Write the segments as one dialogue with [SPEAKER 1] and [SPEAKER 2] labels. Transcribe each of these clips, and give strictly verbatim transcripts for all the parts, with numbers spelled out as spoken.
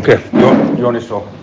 [SPEAKER 1] Okay, you want to start?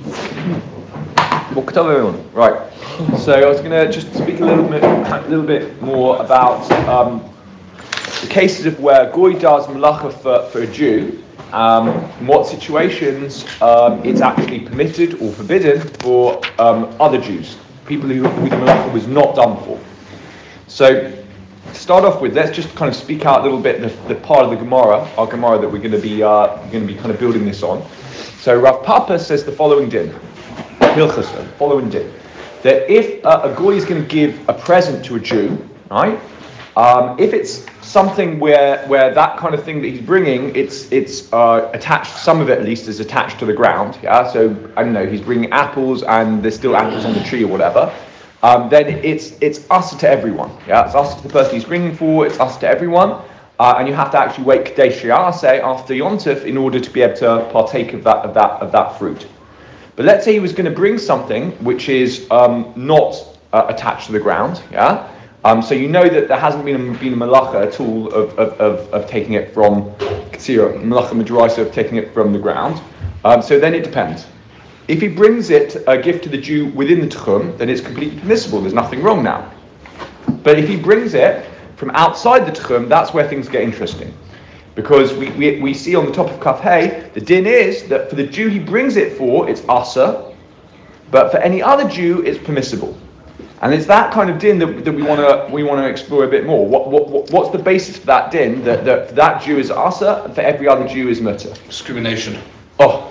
[SPEAKER 2] Right. So I was going to just speak a little bit, a little bit more about um, the cases of where Goy does malacha for, for a Jew. Um, in what situations um, it's actually permitted or forbidden for um, other Jews, people who, who the malacha was not done for. So, to start off with, let's just kind of speak out a little bit the, the part of the Gemara, our Gemara that we're going to be uh, going to be kind of building this on. So Rav Papa says the following din, Hilchos, the following din, that if uh, a Goy is going to give a present to a Jew, right? Um, if it's something where where that kind of thing that he's bringing, it's it's uh, attached, some of it at least is attached to the ground, yeah. So I don't know, he's bringing apples and there's still apples on the tree or whatever. Um, then it's it's us to everyone, yeah. It's us to the person he's bringing for. It's us to everyone. Uh, and you have to actually wait Kadesh Yaseh after Yontif in order to be able to partake of that of that of that fruit. But let's say he was going to bring something which is um, not uh, attached to the ground, yeah. Um, so you know that there hasn't been a, been a malacha at all of of, of, of taking it from Katsira, malacha madraisa of taking it from the ground. Um, so then it depends. If he brings it a gift to the Jew within the Tchum, then it's completely permissible. There's nothing wrong now. But if he brings it from outside the Tchum, that's where things get interesting. Because we, we, we see on the top of Kaf Hey, the din is that for the Jew he brings it for, it's asa, but for any other Jew, it's permissible. And it's that kind of din that, that we want to we want to explore a bit more. What, what, what what's the basis for that din? That, that for that Jew is asa, and for every other Jew is mutter.
[SPEAKER 1] Discrimination.
[SPEAKER 2] Oh.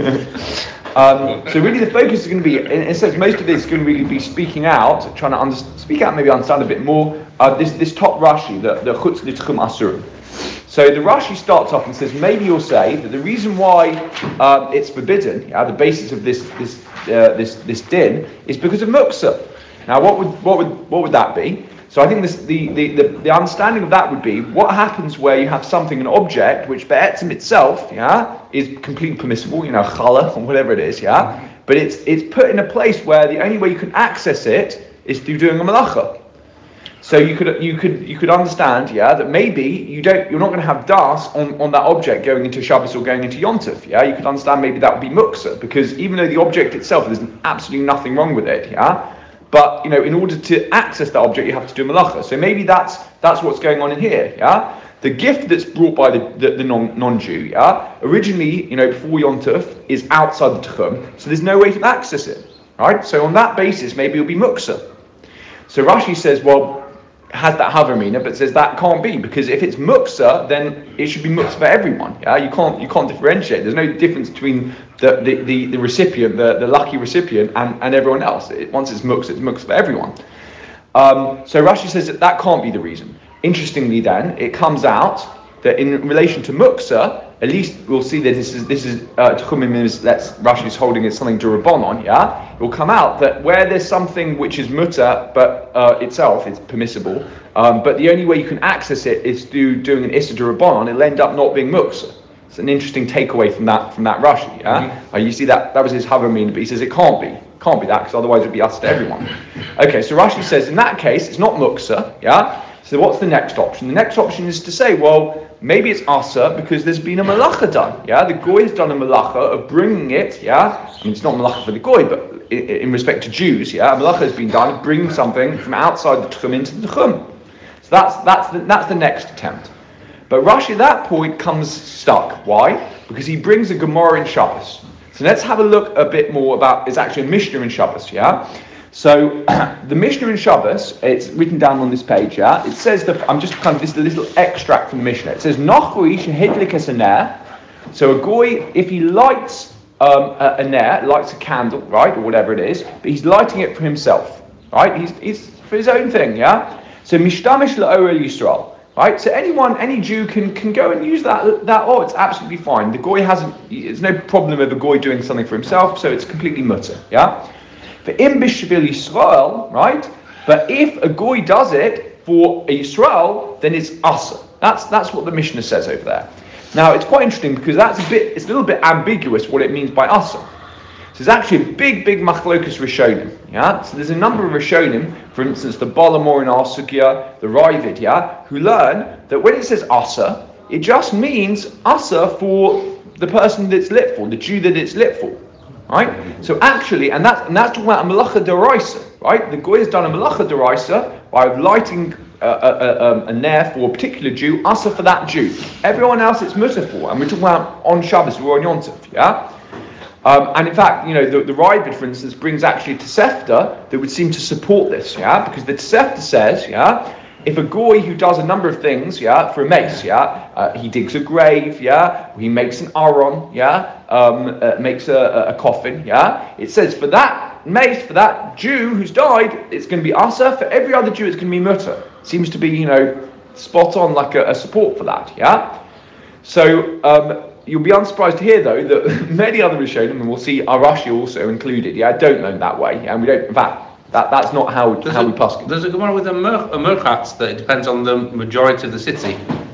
[SPEAKER 2] um, so really the focus is going to be, in a sense, most of this is going to really be speaking out, trying to under, speak out, maybe understand a bit more, uh, this this top Rashi, the, the Chutz L'Tchum Asurim. So the Rashi starts off and says, maybe you'll say that the reason why um, it's forbidden, yeah, the basis of this this uh, this this din, is because of muksa. Now, what would what would what would that be? So I think this, the, the, the, the understanding of that would be what happens where you have something, an object, which be'etzim itself, yeah, is completely permissible, you know, challah or whatever it is, yeah, but it's it's put in a place where the only way you can access it is through doing a malacha. So you could you could you could understand, yeah, that maybe you don't you're not going to have das on, on that object going into Shabbos or going into Yontif, yeah. You could understand maybe that would be muksa, because even though the object itself, there's absolutely nothing wrong with it, yeah. But you know, in order to access that object, you have to do malacha. So maybe that's that's what's going on in here, yeah. The gift that's brought by the, the, the non non-Jew, yeah, originally, you know, before Yontif, is outside the Tchum, so there's no way to access it, right? So on that basis, maybe it'll be muksa. So Rashi says, well, has that havamina, but says that can't be, because if it's muksa, then it should be muksa for everyone. Yeah, you can't you can't differentiate. There's no difference between the the, the, the recipient, the, the lucky recipient, and, and everyone else. It, once it's muksa, it's muksa for everyone. Um, so Rashi says that that can't be the reason. Interestingly, then it comes out that in relation to muksa, at least we'll see that this is this is uh, Tchumim is that's Rashi's holding it something to Rabbanon, yeah. It will come out that where there's something which is mutter, but uh, itself is permissible, um, but the only way you can access it is through doing an Issa to Rabbanon. It'll end up not being muksa. It's an interesting takeaway from that from that Rashi, yeah. Mm-hmm. Uh, you see that that was his Havamin, but he says it can't be, can't be that, because otherwise it'd be us to everyone. Okay, so Rashi says in that case it's not muksa, yeah. So what's the next option? The next option is to say, well, maybe it's asa because there's been a malacha done. Yeah, the goy has done a malacha of bringing it. Yeah, I mean it's not malacha for the goy, but in, in respect to Jews, yeah, a malacha has been done of bringing something from outside the tchum into the tchum. So that's that's the, that's the next attempt. But Rashi at that point comes stuck. Why? Because he brings a Gemara in Shabbos. So let's have a look a bit more about. It's actually a Mishnah in Shabbos. Yeah. So the Mishnah in Shabbos, it's written down on this page, yeah. It says that I'm just kind of this little extract from the Mishnah. It says Nachri shehidlik es a ner. So a goy, if he lights um, a, a ner, lights a candle, right, or whatever it is, but he's lighting it for himself, right? He's, he's for his own thing, yeah. So mishtamish la'orel Yisrael, right? So anyone, any Jew can can go and use that that. Oh, it's absolutely fine. The goy hasn't. There's no problem of a goy doing something for himself, so it's completely mutter, yeah. For im b'shvil Yisrael, right? But if a goy does it for a Yisrael, then it's asa. That's that's what the Mishnah says over there. Now it's quite interesting because that's a bit, it's a little bit ambiguous what it means by asa. So there's actually a big, big machlokus Rishonim. Yeah. So there's a number of Rishonim, for instance, the Balamor in our Sugya, the Ravid, yeah, who learn that when it says asa, it just means asa for the person that's lit for, the Jew that it's lit for. Right? So actually, and that's, and that's talking about a malacha deraisa, right? The goy has done a malacha deraisa by lighting a, a, a, a ner for a particular Jew, asa for that Jew. Everyone else it's mutter for, and we're talking about on Shabbos or on Yom Tov, yeah? Um, and in fact, you know, the, the Ravid, for instance, brings actually a Tosefta that would seem to support this, yeah? Because the Tosefta says, yeah, if a goy who does a number of things, yeah, for a mace, yeah, uh, he digs a grave, yeah, he makes an aron, yeah, um, uh, makes a, a coffin, yeah, it says for that mace, for that Jew who's died, it's going to be asa. For every other Jew, it's going to be mutter. Seems to be, you know, spot on, like a, a support for that, yeah. So um, you'll be unsurprised to hear, though, that many other Rishonim, and we'll see Arashi also included, yeah, don't learn that way, yeah, and we don't, in fact. That that's not how
[SPEAKER 3] there's
[SPEAKER 2] how
[SPEAKER 3] a,
[SPEAKER 2] we paskin.
[SPEAKER 3] There's a Gemara with a, mer, a merchatz that it depends on the majority of the city.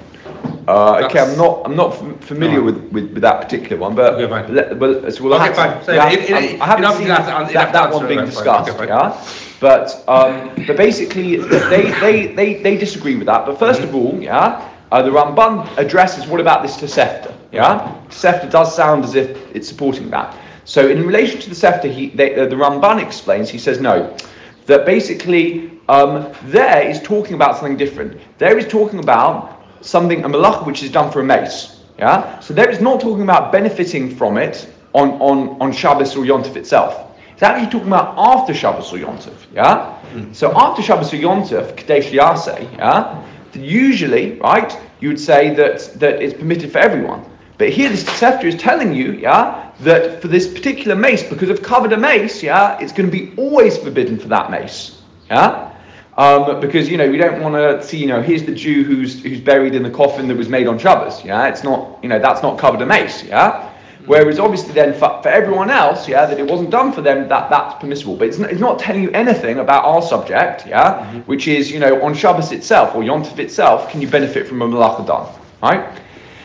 [SPEAKER 2] Uh, okay, I'm not I'm not f- familiar
[SPEAKER 3] no.
[SPEAKER 2] with, with, with that particular one, but
[SPEAKER 3] okay, fine.
[SPEAKER 2] Let, well, so we'll
[SPEAKER 3] okay,
[SPEAKER 2] have
[SPEAKER 3] fine.
[SPEAKER 2] to,
[SPEAKER 3] So
[SPEAKER 2] yeah,
[SPEAKER 3] it, it,
[SPEAKER 2] I haven't seen that,
[SPEAKER 3] that,
[SPEAKER 2] that, that one being
[SPEAKER 3] right,
[SPEAKER 2] discussed,
[SPEAKER 3] okay,
[SPEAKER 2] yeah. But um, but basically they, they, they, they disagree with that. But first
[SPEAKER 3] mm-hmm.
[SPEAKER 2] of all, yeah, uh, the Ramban addresses what about this Tosefta, yeah. Tosefta does sound as if it's supporting that. So in relation to the Tosefta, he they, uh, the Ramban explains. He says no. That basically um, there is talking about something different. There is talking about something, a malach which is done for a mace. Yeah? So there is not talking about benefiting from it on, on, on Shabbos or Yom Tov itself. It's actually talking about after Shabbos or Yom Tov. Yeah? Mm. So after Shabbos or Yom Tov, Kadesh Yaseh, yeah? Usually, right, you would say that, that it's permitted for everyone. But here this Tosefta is telling you, yeah, that for this particular mace, because of covered a mace, yeah, it's going to be always forbidden for that mace, yeah, um, because you know we don't want to see, you know, here's the Jew who's who's buried in the coffin that was made on Shabbos, yeah, it's not, you know, that's not covered a mace, yeah. Whereas obviously then for, for everyone else, yeah, that it wasn't done for them, that that's permissible. But it's not, it's not telling you anything about our subject, yeah, mm-hmm. which is, you know, on Shabbos itself or Yom Tov itself, can you benefit from a malacha done, right?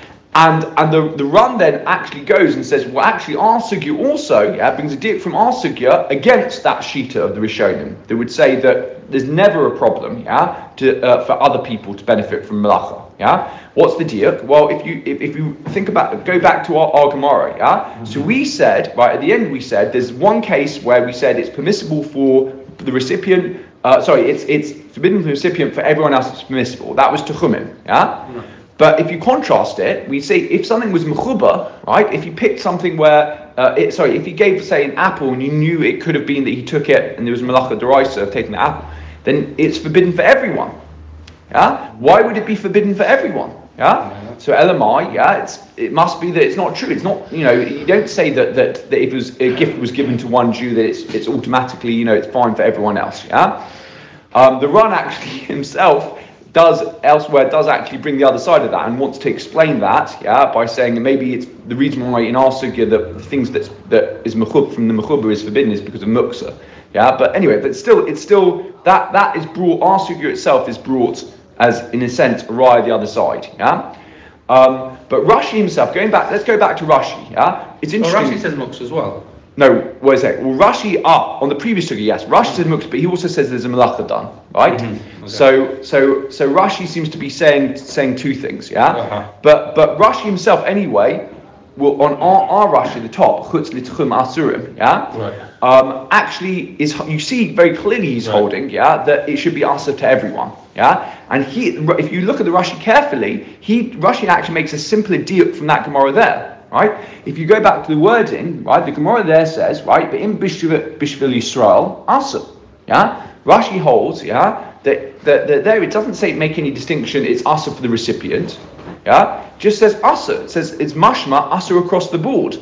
[SPEAKER 2] And and the, the run then actually goes and says, well, actually, our sugya also, yeah, brings a diak from our sugya against that shita of the Rishonim. They would say that there's never a problem, yeah, to uh, for other people to benefit from malacha, yeah. What's the diak? Well, if you if, if you think about, go back to our, our Gemara, yeah. Mm-hmm. So we said, right at the end, we said there's one case where we said it's permissible for the recipient. Uh, sorry, it's it's forbidden for the recipient. For everyone else, it's permissible. That was Techumim, yeah. Mm-hmm. But if you contrast it, we say if something was mechuba, right? If you picked something where, uh, it, sorry, if you gave, say, an apple and you knew it could have been that he took it and there was malacha deraisa of taking the apple, then it's forbidden for everyone. Yeah. Why would it be forbidden for everyone? Yeah. So L M I, yeah, it's it must be that it's not true. It's not, you know, you don't say that that, that if it was, a gift was given to one Jew that it's it's automatically, you know, it's fine for everyone else. Yeah. Um, the Ran actually himself does elsewhere does actually bring the other side of that and wants to explain that, yeah, by saying maybe it's the reason why in our sugya that the things that's, that is mechub from the mechuba is forbidden is because of muksa, yeah. But anyway, but still, it's still that that is brought. Our sugya itself is brought as, in a sense, right the other side, yeah. Um, but Rashi himself, going back, let's go back to Rashi, yeah. It's interesting.
[SPEAKER 3] Well, Rashi says muksa as well.
[SPEAKER 2] No, what is it? Well, Rashi, ah, on the previous sugya, yes, Rashi says muksa, but he also says there's a malacha done, right? Mm-hmm. Okay. So, so, so Rashi seems to be saying saying two things, yeah. Uh-huh. But but Rashi himself, anyway, will on our, our Rashi, the top, chutz litchum asurim, yeah. Right. Um, actually, is you see very clearly he's right. holding, yeah, that it should be asur to everyone, yeah. And he, if you look at the Rashi carefully, he Rashi actually makes a simpler diuk from that Gemara there. Right? If you go back to the wording, right, the Gemara there says, right, but in Bishvil Yisrael, asur. Yeah? Rashi holds, yeah, that, that, that there it doesn't say make any distinction, it's asur for the recipient. Yeah? It just says asur. It says it's mashma, asur across the board.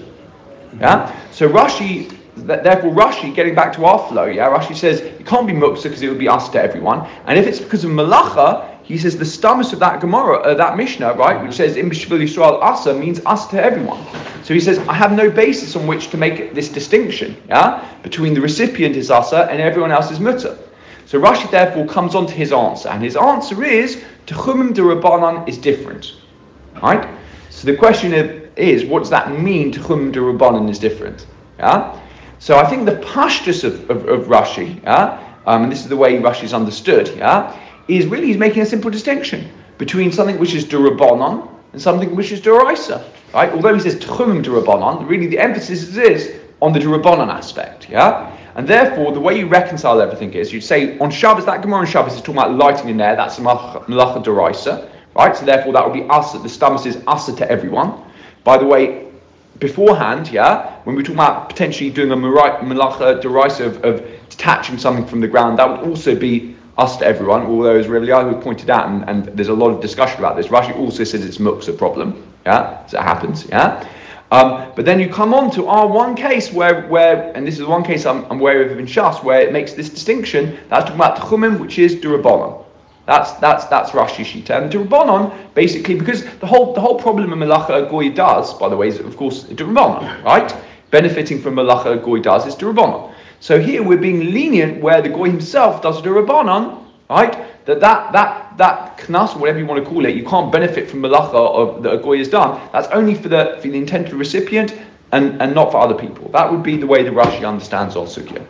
[SPEAKER 2] Yeah? So Rashi, th- therefore Rashi, getting back to our flow, yeah, Rashi says it can't be muksa because it would be asur to everyone. And if it's because of malacha, he says the stomach of that Gemara, uh, that Mishnah, right, which says in Bishvil Yisrael Asa means us to everyone. So he says I have no basis on which to make this distinction, yeah, between the recipient is Asa and everyone else is Mutter. So Rashi therefore comes on to his answer, and his answer is Techumim de Rabbanan is different, right? So the question is, what does that mean? Techumim de Rabbanan is different, yeah. So I think the pashtus of, of, of Rashi, yeah, um, and this is the way Rashi is understood, yeah, is really he's making a simple distinction between something which is d'Rabbanan and and something which is D'oraisa, right? Although he says Tchumim D'Rabbanan, really the emphasis is on the D'Rabbanan aspect, yeah? And therefore, the way you reconcile everything is, you'd say, on Shabbos, that Gemara on Shabbos is talking about lighting in there, that's Melacha D'Oraisa, right? So therefore, that would be Asa, the Stamus is Asa to everyone. By the way, beforehand, yeah, when we talk about potentially doing a Melacha D'Oraisa of, of detaching something from the ground, that would also be us to everyone, although as Rav Eliyahu pointed out, and, and there's a lot of discussion about this, Rashi also says it's muksa problem, yeah, as it happens, yeah. Um, but then you come on to our one case where, where and this is one case I'm, I'm aware of in Shas, where it makes this distinction, that's talking about Tchumim, which is D'Rabbanan. That's that's that's Rashi Shita. And D'Rabbanan, basically, because the whole the whole problem of Melacha Goy does, by the way, is of course D'Rabbanan, right? Benefiting from Melacha Goy does is D'Rabbanan. So here we're being lenient where the Goy himself does D'Rabbanan, right? That that that that knas, or whatever you want to call it, you can't benefit from Melacha of that a Goy has done. That's only for the for the intended recipient and, and not for other people. That would be the way the Rashi understands on Sugya.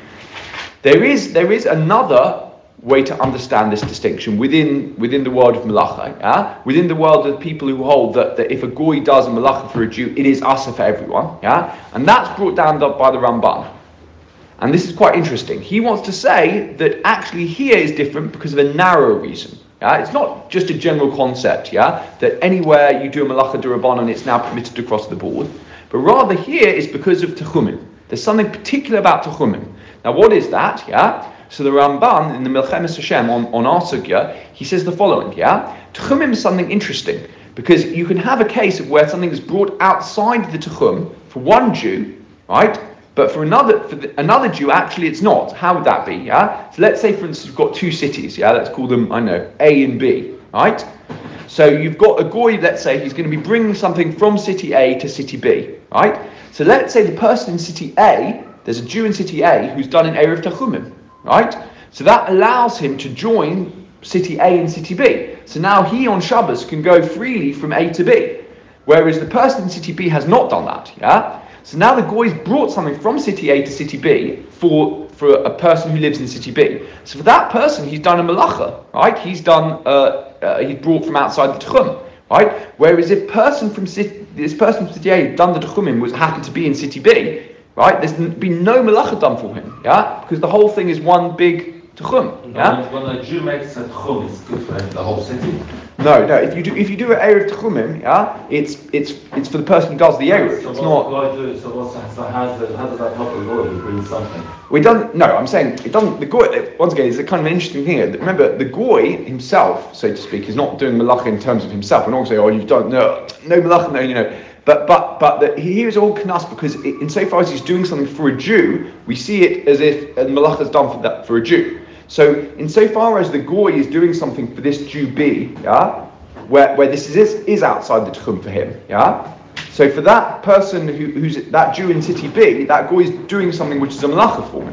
[SPEAKER 2] There is there is another way to understand this distinction within within the world of Melacha, yeah? Within the world of people who hold that, that if a Goy does a Melacha for a Jew, it is Asa for everyone, yeah? And that's brought down by the Ramban. And this is quite interesting. He wants to say that actually here is different because of a narrow reason. Yeah? It's not just a general concept, yeah, that anywhere you do a Melacha D'Rabbanan, it's now permitted across the board. But rather here is because of Tchumim. There's something particular about Tchumim. Now what is that, yeah? So the Ramban in the Milchemes Hashem on, on our Sugya, he says the following, yeah? Tchumim is something interesting because you can have a case of where something is brought outside the Tchum for one Jew, right? But for another for the, another Jew, actually it's not. How would that be, yeah? So let's say, for instance, you've got two cities, yeah? Let's call them, I don't know, A and B, right? So you've got a Goy, let's say, he's going to be bringing something from city A to city B, right? So let's say the person in city A, there's a Jew in city A who's done an Erev Tachumim, right? So that allows him to join city A and city B. So now he on Shabbos can go freely from A to B, whereas the person in city B has not done that, yeah? So now the Goy's brought something from city A to city B for, for a person who lives in city B. So for that person, he's done a Melacha, right? He's done, uh, uh, he's brought from outside the Tchum, right? Whereas if person from city, this person from city A who'd done the Tchumim was happened to be in city B, right? There's been no Melacha done for him, yeah? Because the whole thing is one big Tchum, yeah?
[SPEAKER 4] When a Jew makes a Tchum, it's good for the whole city.
[SPEAKER 2] No, no. If you do, if you do an Erev Tchumim, yeah, it's it's it's for the person who does the Erev.
[SPEAKER 4] So
[SPEAKER 2] it's
[SPEAKER 4] what
[SPEAKER 2] not.
[SPEAKER 4] do, so, what's, so how's the, how does that help the Goy who brings something?
[SPEAKER 2] We don't. No, I'm saying it doesn't. The Goy, once again, is a kind of an interesting thing here. Remember, the Goy himself, so to speak, is not doing Melacha in terms of himself. We're not going to say, oh, you've done no, no Melacha, no, you know. But but but the, he is all knas because it, insofar as he's doing something for a Jew, we see it as if a Melacha is done for that for a Jew. So insofar as the Goy is doing something for this Jew B, yeah, where where this is is outside the Tchum for him, yeah. So for that person who, who's that Jew in city B, that Goy is doing something which is a Melacha for him.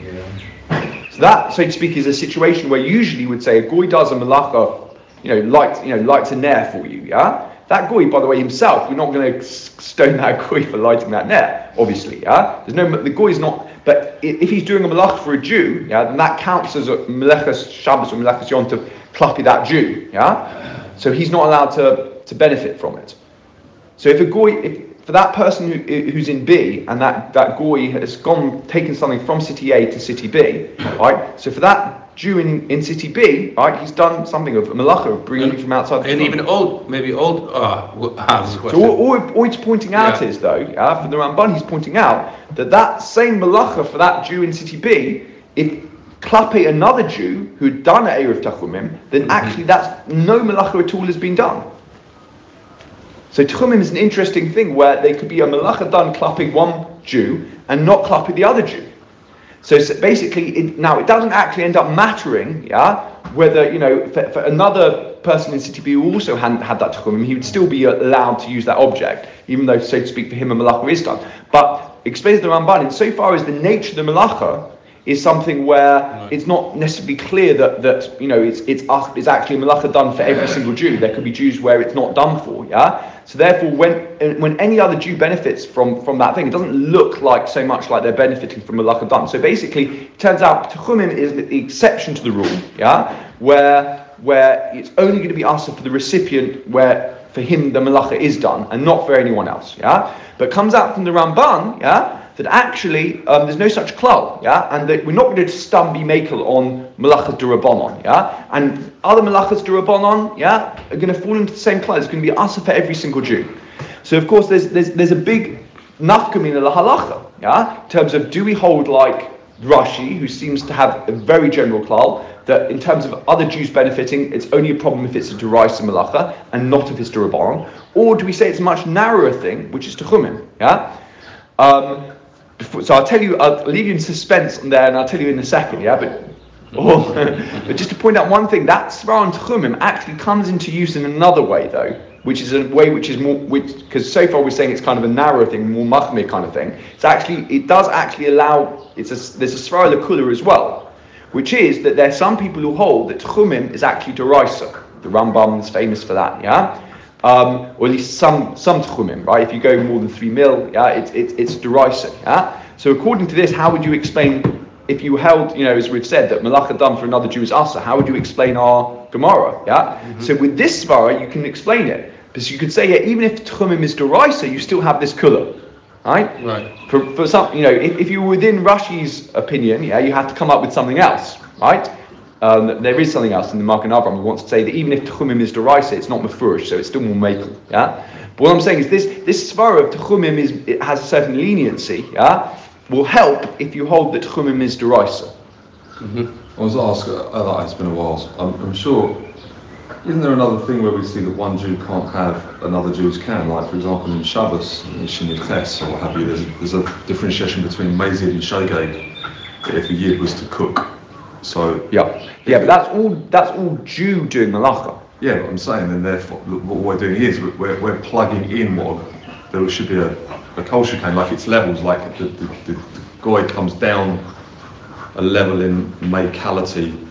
[SPEAKER 4] Yeah.
[SPEAKER 2] So that, so to speak, is a situation where usually would say a Goy does a Melacha, you know, lights you know lights a ner for you, yeah. That Goy, by the way, himself, we're not going to stone that Goy for lighting that ner, obviously, yeah. There's no, the Goy is not. But if he's doing a Melach for a Jew, yeah, then that counts as a Melechas Shabbos or Melechas Yom Tov klapi that Jew, yeah. So he's not allowed to, to benefit from it. So if a Goy, if, for that person who, who's in B and that, that Goy has gone taken something from city A to city B, right? So for that Jew in, in city B, right, he's done something of a Melacha of bringing from outside.
[SPEAKER 3] And
[SPEAKER 2] the
[SPEAKER 3] even old, maybe old. Oh, how's the question?
[SPEAKER 2] So all, all, all he's pointing out
[SPEAKER 3] Yeah.
[SPEAKER 2] is, though, yeah, for the Ramban, he's pointing out that that same Melacha for that Jew in city B, if klape another Jew who'd done an Erev Tachumim, then
[SPEAKER 3] Mm-hmm.
[SPEAKER 2] actually that's no Melacha at all has been done. So Tchumim is an interesting thing where there could be a Melacha done klapping one Jew and not klapping the other Jew. So, so basically, it, now it doesn't actually end up mattering, yeah, whether, you know, for, for another person in city B who also hadn't had that Tchumim, he would still be allowed to use that object, even though, so to speak, for him a Melacha is done. But, explains the Ramban, insofar as the nature of the Melacha is something where
[SPEAKER 3] Right.
[SPEAKER 2] it's not necessarily clear that, that you know, it's it's it's actually a Melacha done for every single Jew. There could be Jews where it's not done for, yeah? So therefore, when when any other Jew benefits from, from that thing, it doesn't look like so much like they're benefiting from Melacha done. So basically, it turns out Tchumim is the exception to the rule, yeah? Where where it's only going to be asked for the recipient where for him the malacha is done, and not for anyone else. Yeah, but comes out from the Ramban. Yeah. That actually um, there's no such klal, yeah, and that we're not going to stum be makel on malachas durabonon, yeah, and other malachas durabonon, yeah, are going to fall into the same klal. It's going to be asa for every single Jew. So of course there's there's there's a big nafka min la halacha, yeah, in terms of do we hold like Rashi, who seems to have a very general klal that in terms of other Jews benefiting, it's only a problem if it's a deraisa malacha and not if it's durabonon, or do we say it's a much narrower thing, which is techumim, yeah. Um, So I'll tell you, I'll leave you in suspense on there, and I'll tell you in a second, yeah. But, oh, but just to point out one thing, that svara and techumim actually comes into use in another way, though, which is a way which is more, which because so far we're saying it's kind of a narrow thing, more machmir kind of thing. It's actually, it does actually allow. It's a, there's a svara lekula as well, which is that there are some people who hold that techumim is actually deraisa. The Rambam is famous for that, yeah. Um, or at least some some tchumim, right? If you go more than three mil, yeah, it's it's it's deraisa, yeah. So according to this, how would you explain if you held, you know, as we've said, that malacha done for another Jew is asa? How would you explain our Gemara, yeah? Mm-hmm. So with this svara, you can explain it because you could say, yeah, even if tchumim is deraisa, you still have this kula, right?
[SPEAKER 3] Right.
[SPEAKER 2] For for some, you know, if, if you were within Rashi's opinion, yeah, you have to come up with something else, right? Um, there is something else in the Magen Avraham who wants to say that even if Techumim is deraisa, it's not mefurish, so it's still more makel. Yeah. But what I'm saying is this: this svara of Techumim is it has a certain leniency. Yeah, will help if you hold that Techumim is deraisa.
[SPEAKER 5] Mm-hmm. I was asked, uh, it's been a while. I'm, I'm sure. Isn't there another thing where we see that one Jew can't have another Jew's can? Like for example in Shabbos, in Shinit Ches or what have you, there's, there's a differentiation between Mazid and Shogeg. If a Yid was to cook. So
[SPEAKER 2] yeah, yeah, but that's all. That's all Jew doing malacha.
[SPEAKER 5] Yeah, but I'm saying, then therefore, what we're doing is we're we're plugging in what there should be a a kosher cane, like its levels, like the the, the, the goy comes down a level in makality.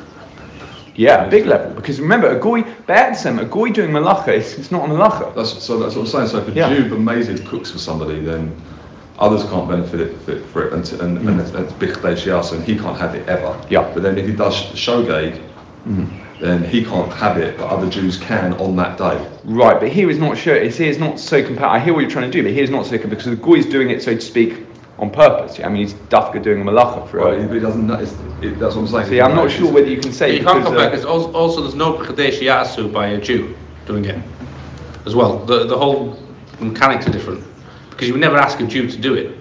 [SPEAKER 2] Yeah, a big level, because remember, a goy, Be'etzem, a goy doing malacha, it's, it's not a malacha.
[SPEAKER 5] That's so. That's what I'm saying. So if a
[SPEAKER 2] yeah.
[SPEAKER 5] Jew b'mezid cooks for somebody, then others can't benefit it, for it, for it and, to, and, mm. and it's, it's bichdei shiasa, and he can't have it ever.
[SPEAKER 2] Yeah.
[SPEAKER 5] But then if he does shogeg, mm. then he can't have it, but other Jews can on that day.
[SPEAKER 2] Right, but here is not sure. It's here is not so compar. I hear what you're trying to do, but here is not so compar because the goy is doing it, so to speak, on purpose. Yeah? I mean, he's dafka doing a malacha for
[SPEAKER 5] right,
[SPEAKER 2] it.
[SPEAKER 5] But he doesn't. It's, it, that's what I'm saying.
[SPEAKER 2] See, I'm not sure whether you can say.
[SPEAKER 3] You can't compare because uh, also, also there's no bichdei shiasu by a Jew doing it as well. The the whole mechanics are different because you would never ask a Jew to do it.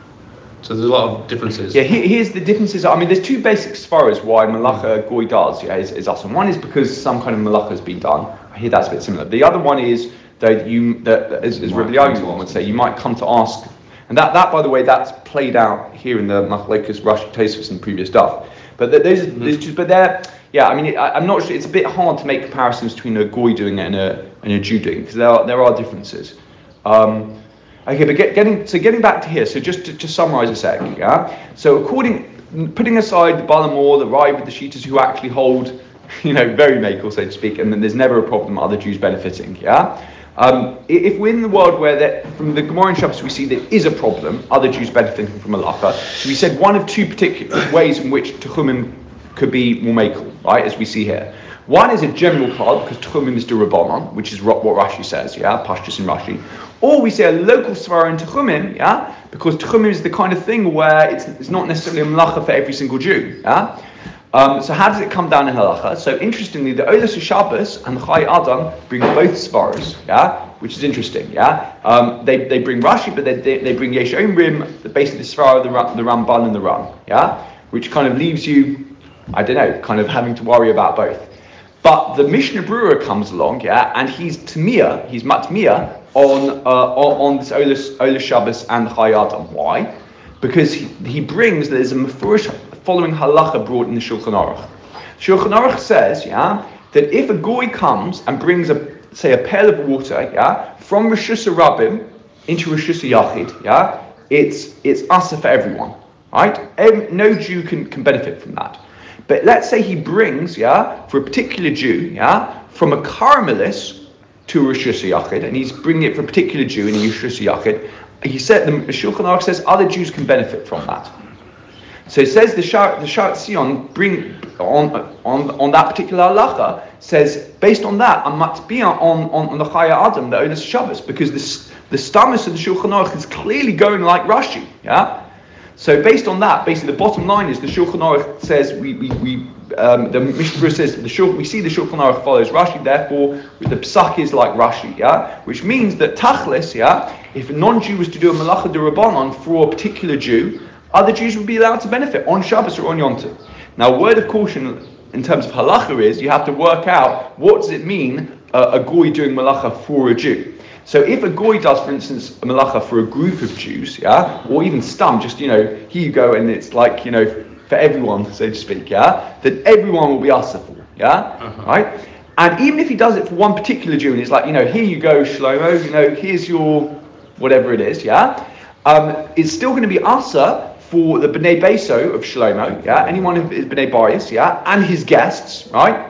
[SPEAKER 3] So there's a lot of differences.
[SPEAKER 2] Yeah, here, here's the differences. I mean, there's two basic svaras why malacha goy does. Yeah, is, is awesome. One is because some kind of malacha has been done. I hear that's a bit similar. The other one is that you, that as, as Rabbi Yaakov would say, you might come to ask, and that, that by the way, that's played out here in the Machlekes Rashi Tosfos and previous stuff. But the, those, mm-hmm. there's just, but they're, yeah, I mean, it, I, I'm not sure. It's a bit hard to make comparisons between a goy doing it and a and a Jew doing it because there are there are differences. Um, Okay, but get, getting so getting back to here. So just to just summarize a sec, yeah. So according, putting aside the Balamor, the Rive, the Shitas who actually hold, you know, very makel, so to speak, and then there's never a problem other Jews benefiting, yeah. Um, if we're in the world where that from the Gemara and Shabbos we see there is a problem, other Jews benefiting from malacha. So we said one of two particular ways in which Techumim could be more makel, right, as we see here. One is a general klal because Techumim is derabanan, which is what Rashi says, yeah, Pashtus in Rashi. Or we say a local svara in Techumim, yeah, because Techumim is the kind of thing where it's, it's not necessarily a malacha for every single Jew, yeah. Um, so how does it come down in halacha? So interestingly, the Olas Shabbos and the Chai Adam bring both svaras, yeah, which is interesting, yeah. Um, they they bring Rashi, but they they, they bring Yesh Omrim, the basically the svara, the, the Ramban and the Ram, yeah, which kind of leaves you, I don't know, kind of having to worry about both. But the Mishnah Brura comes along, yeah, and he's Tamir, he's Matmir on uh, on, on this Olas, Olas Shabbos and Chai Adam. Why? Because he, he brings, there's a Mefurish following halacha brought in the Shulchan Aruch. Shulchan Aruch says, yeah, that if a goy comes and brings a, say, a pail of water, yeah, from Rishus Rabbim into Rishus Yachid, yeah, it's it's asa for everyone, right? Every, no Jew can, can benefit from that. But let's say he brings, yeah, for a particular Jew, yeah, from a Carmelis to Rishus Yachid, and he's bringing it for a particular Jew in a Rishus Yachid. He said, the Shulchan Aruch says other Jews can benefit from that. So it says the Shar the Shar Tzion bring on on on that particular halacha says based on that I'm matbiya on on on the Chaya Adam the Odas Shabbos because this the stamus of the Shulchan Aruch is clearly going like Rashi. Yeah. So based on that, basically the bottom line is the Shulchan Aruch says we we, we um, the Mishnah says the Shul, we see the Shulchan Aruch follows Rashi, therefore the Psak is like Rashi, yeah, which means that Tachlis, yeah, if a non-Jew was to do a Malacha D'Rabbanan for a particular Jew, other Jews would be allowed to benefit on Shabbos or on Yom Tov. Now, a word of caution in terms of halacha is you have to work out what does it mean uh, a goy doing Malacha for a Jew. So if a goy does, for instance, a malacha for a group of Jews, yeah, or even stam, just, you know, here you go, and it's like, you know, for everyone, so to speak, yeah, then everyone will be asa for, yeah, uh-huh. right? And even if he does it for one particular Jew, and it's like, you know, here you go, Shlomo, you know, here's your whatever it is, yeah, um, it's still going to be asa for the Bnei Beso of Shlomo, yeah, anyone who is Bnei Bias, yeah, and his guests, right,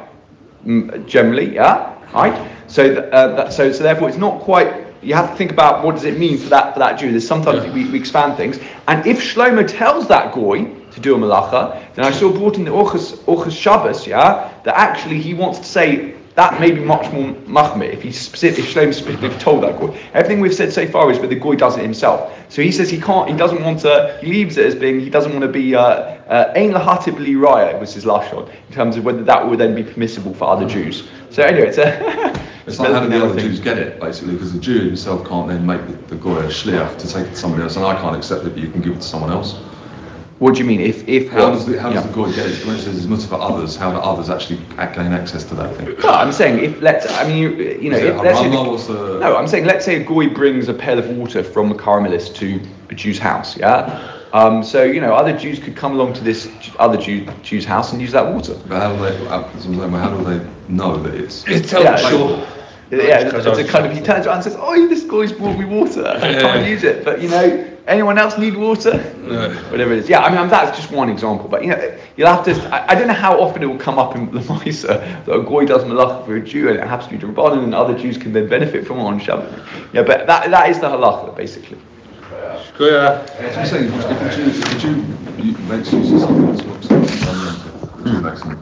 [SPEAKER 2] mm, generally, yeah, right? So, uh, that, so, so therefore, it's not quite. You have to think about what does it mean for that for that Jew. There's sometimes yeah. we, we expand things, and if Shlomo tells that goy to do a malacha, then I saw brought in the Orchus Orchus Shabbos, yeah, that actually he wants to say that may be much more machmir if he specific, if Shlomo specifically told that goy. Everything we've said so far is where the goy does it himself. So he says he can't. He doesn't want to. He leaves it as being. He doesn't want to be ein lahatib li raya was his lashon in terms of whether that would then be permissible for other Jews. So anyway, it's a.
[SPEAKER 5] It's like how do the other Jews get it, basically, because the Jew himself can't then make the, the goy a shliach to take it to somebody else, and I can't accept it, but you can give it to someone else.
[SPEAKER 2] What do you mean? If if
[SPEAKER 5] how
[SPEAKER 2] what,
[SPEAKER 5] does the how
[SPEAKER 2] yeah.
[SPEAKER 5] does the goy get it? When it says it's mutter for others, how do others actually gain access to that thing?
[SPEAKER 2] Well, I'm saying if let's, I mean, you, you know,
[SPEAKER 5] Is
[SPEAKER 2] if,
[SPEAKER 5] it
[SPEAKER 2] let's say
[SPEAKER 5] harama,
[SPEAKER 2] the,
[SPEAKER 5] what's the-
[SPEAKER 2] no, I'm saying let's say a goy brings a pail of water from a Carmelist to a Jew's house, yeah. Um, so you know, other Jews could come along to this other Jew, Jew's house and use that water.
[SPEAKER 5] But how do they? How do they know that it's?
[SPEAKER 3] It's
[SPEAKER 2] Yeah,
[SPEAKER 3] sure.
[SPEAKER 2] Yeah, it's a kind of, he turns around and says, "Oh, this guy's brought me water. I
[SPEAKER 3] Yeah.
[SPEAKER 2] can't use it." But you know, anyone else need water?
[SPEAKER 3] No.
[SPEAKER 2] Whatever it is. Yeah, I mean, that's just one example. But you know, you'll have to. I, I don't know how often it will come up in the Maisa that a goy does malacha for a Jew, and it happens to be Rabbanan, and other Jews can then benefit from it on Shabbat. Yeah, but that that is the halacha basically.
[SPEAKER 3] Shkoya.
[SPEAKER 5] I'm saying if a Jew, if a Jew makes use of something that's not accepted,